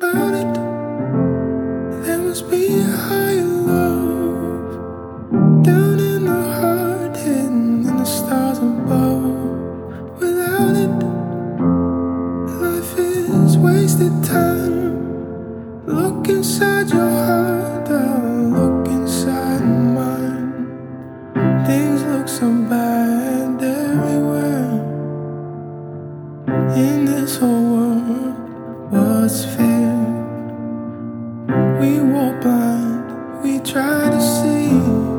about it. There must be a higher love down in the heart, hidden in the stars above. Without it, life is wasted time. Look inside your heart, I'll look inside mine. Things look so bad everywhere. In this whole world, what's fair? We walk blind, we try to see,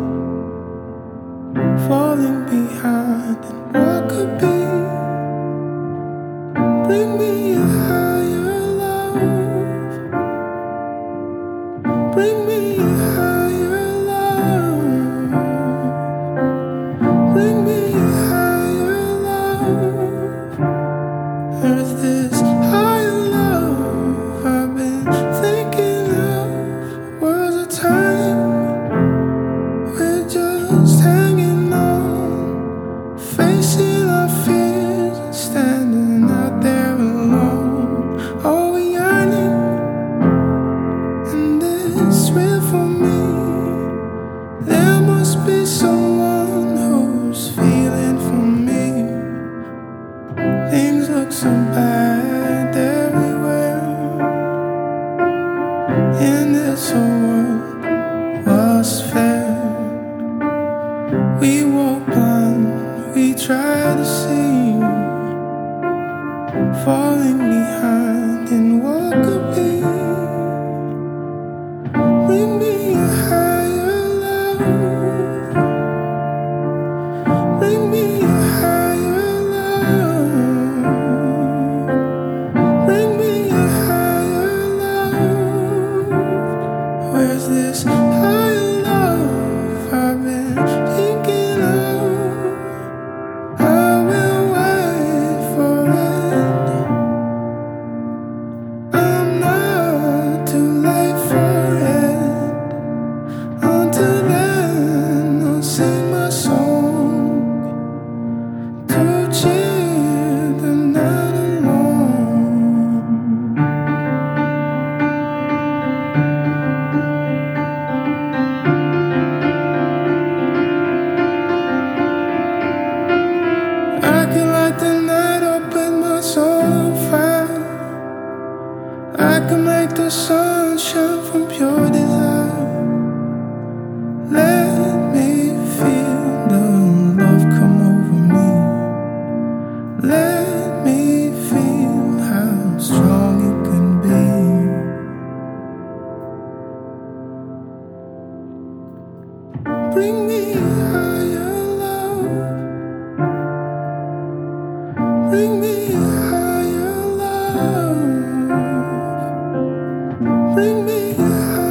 falling behind in what could be. Bring me a higher love. Bring me a higher love. Bring me a higher love. There's this higher love I've been thinking of. Was a time we're just hanging on, facing our fears and standing out there alone. Are we yearning? And it's real for me. There must be someone who's feeling for me. Things look so bad everywhere. In this whole world, what's fair? We walk blind, we try to see, falling behind in what could be. Bring me a higher love. Bring me a higher love. Bring me a higher love. Where's this higher love I've been thinking of? I will wait for it. I'm not too late for it. Until then, I'll sing my song to cheer the night along. I can light the night up with my soul on fire. I can make the sun shine from pure desire. Let me feel the love come over me. Let me feel how strong it can be. Bring me a higher love. Bring me a higher love. Bring me a higher